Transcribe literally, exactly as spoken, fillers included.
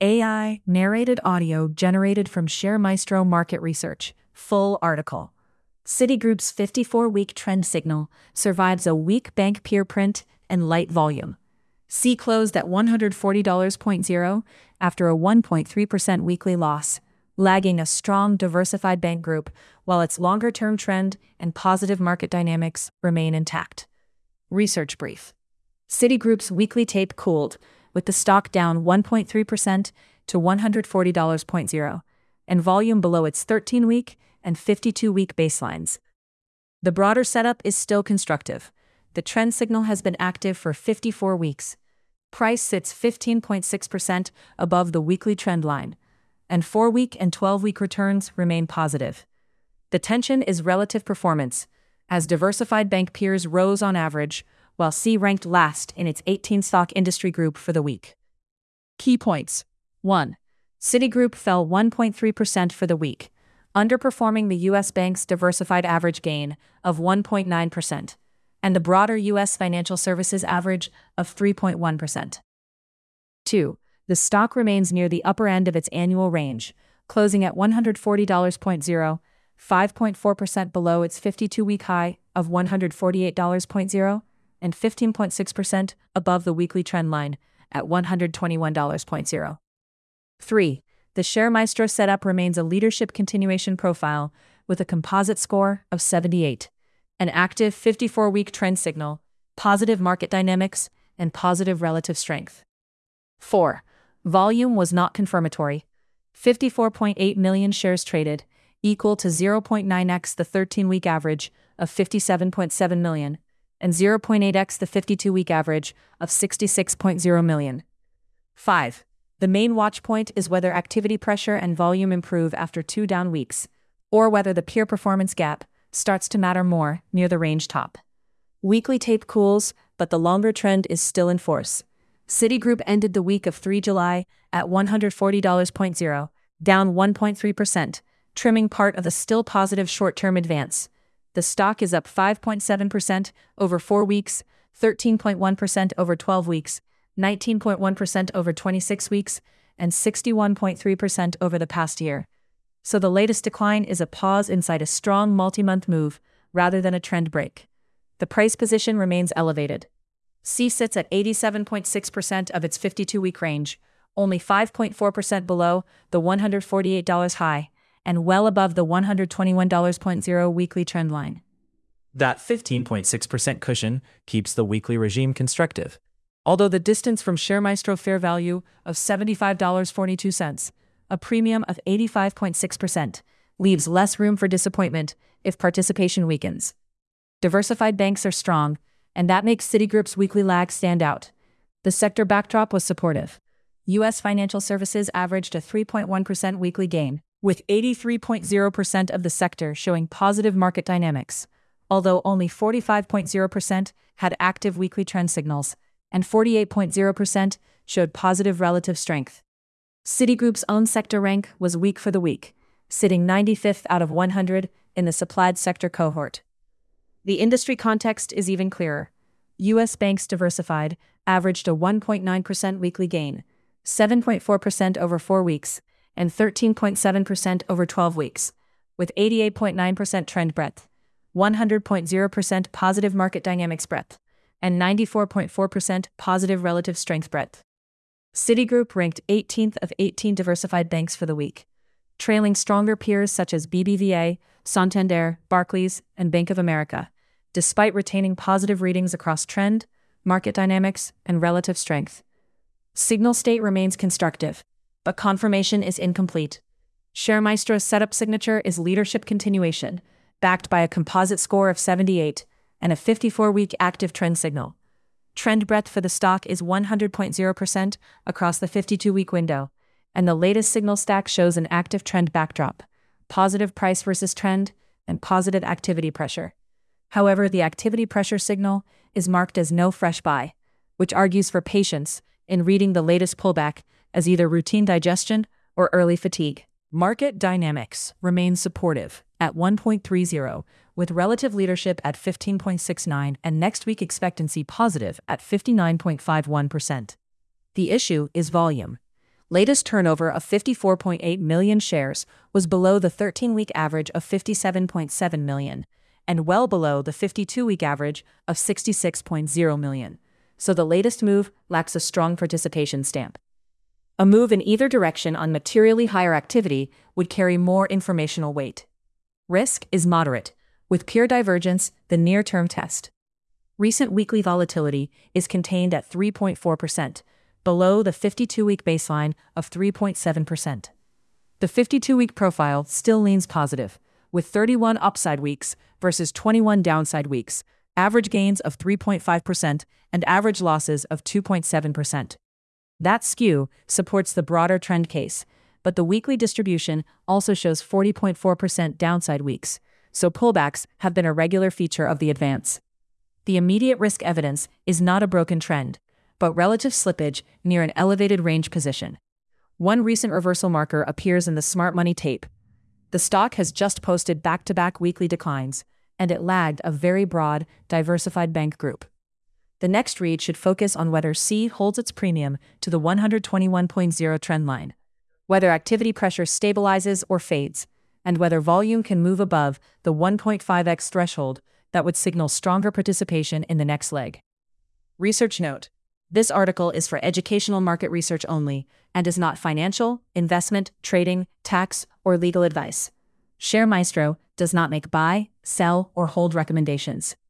A I narrated audio generated from ShareMaestro Market Research. Full article. Citigroup's fifty-four week trend signal survives a weak bank peer print and light volume. C closed at one hundred forty dollars point zero after a one point three percent weekly loss, lagging a strong diversified bank group, while its longer-term trend and positive market dynamics remain intact. Research brief. Citigroup's weekly tape cooled, with the stock down one point three percent to one hundred forty dollars point zero, and volume below its thirteen week and fifty-two week baselines. The broader setup is still constructive. The trend signal has been active for fifty-four weeks. Price sits fifteen point six percent above the weekly trend line, and four week and twelve week returns remain positive. The tension is relative performance, as diversified bank peers rose on average, while C ranked last in its eighteen stock industry group for the week. Key points. one. Citigroup fell one point three percent for the week, underperforming the U S bank's diversified average gain of one point nine percent, and the broader U S financial services average of three point one percent. two. The stock remains near the upper end of its annual range, closing at one hundred forty dollars point zero, five point four percent below its fifty-two week high of one hundred forty-eight dollars point zero, and fifteen point six percent above the weekly trend line at one hundred twenty-one dollars point zero. three. The ShareMaestro setup remains a leadership continuation profile with a composite score of seventy-eight, an active fifty-four week trend signal, positive market dynamics, and positive relative strength. four. Volume was not confirmatory. fifty-four point eight million shares traded, equal to zero point nine x the thirteen week average of fifty-seven point seven million, and zero point eight x the fifty-two week average of sixty-six point zero million. five. The main watch point is whether activity pressure and volume improve after two down weeks, or whether the peer performance gap starts to matter more near the range top. Weekly tape cools, but the longer trend is still in force. Citigroup ended the week of the third of July at one hundred forty dollars point zero, down one point three percent, trimming part of the still positive short-term advance. The stock is up five point seven percent over four weeks, thirteen point one percent over twelve weeks, nineteen point one percent over twenty-six weeks, and sixty-one point three percent over the past year. So the latest decline is a pause inside a strong multi-month move, rather than a trend break. The price position remains elevated. C sits at eighty-seven point six percent of its fifty-two week range, only five point four percent below the one hundred forty-eight dollars high, and well above the one hundred twenty-one dollars point zero weekly trend line. That fifteen point six percent cushion keeps the weekly regime constructive, although the distance from ShareMaestro fair value of seventy-five dollars and forty-two cents, a premium of eighty-five point six percent, leaves less room for disappointment if participation weakens. Diversified banks are strong, and that makes Citigroup's weekly lag stand out. The sector backdrop was supportive. U S financial services averaged a three point one percent weekly gain, with eighty-three point zero percent of the sector showing positive market dynamics, although only forty-five point zero percent had active weekly trend signals, and forty-eight point zero percent showed positive relative strength. Citigroup's own sector rank was weak for the week, sitting ninety-fifth out of one hundred in the supplied sector cohort. The industry context is even clearer. U S banks diversified averaged a one point nine percent weekly gain, seven point four percent over four weeks, and thirteen point seven percent over twelve weeks, with eighty-eight point nine percent trend breadth, one hundred point zero percent positive market dynamics breadth, and ninety-four point four percent positive relative strength breadth. Citigroup ranked eighteenth of eighteen diversified banks for the week, trailing stronger peers such as B B V A, Santander, Barclays, and Bank of America, despite retaining positive readings across trend, market dynamics, and relative strength. Signal state remains constructive, but confirmation is incomplete. ShareMaestro's setup signature is leadership continuation, backed by a composite score of seventy-eight and a fifty-four week active trend signal. Trend breadth for the stock is one hundred point zero percent across the fifty-two week window, and the latest signal stack shows an active trend backdrop, positive price versus trend, and positive activity pressure. However, the activity pressure signal is marked as no fresh buy, which argues for patience in reading the latest pullback as either routine digestion or early fatigue. Market dynamics remain supportive at one point three zero, with relative leadership at fifteen point six nine and next week expectancy positive at fifty-nine point five one percent. The issue is volume. Latest turnover of fifty-four point eight million shares was below the thirteen-week average of fifty-seven point seven million, and well below the fifty-two-week average of sixty-six point zero million. So the latest move lacks a strong participation stamp. A move in either direction on materially higher activity would carry more informational weight. Risk is moderate, with pure divergence the near-term test. Recent weekly volatility is contained at three point four percent, below the fifty-two-week baseline of three point seven percent. The fifty-two-week profile still leans positive, with thirty-one upside weeks versus twenty-one downside weeks, average gains of three point five percent and average losses of two point seven percent. That skew supports the broader trend case, but the weekly distribution also shows forty point four percent downside weeks, so pullbacks have been a regular feature of the advance. The immediate risk evidence is not a broken trend, but relative slippage near an elevated range position. One recent reversal marker appears in the smart money tape. The stock has just posted back-to-back weekly declines, and it lagged a very broad, diversified bank group. The next read should focus on whether C holds its premium to the one twenty-one point zero trend line, whether activity pressure stabilizes or fades, and whether volume can move above the one point five x threshold that would signal stronger participation in the next leg. Research note: this article is for educational market research only and is not financial, investment, trading, tax, or legal advice. ShareMaestro does not make buy, sell, or hold recommendations.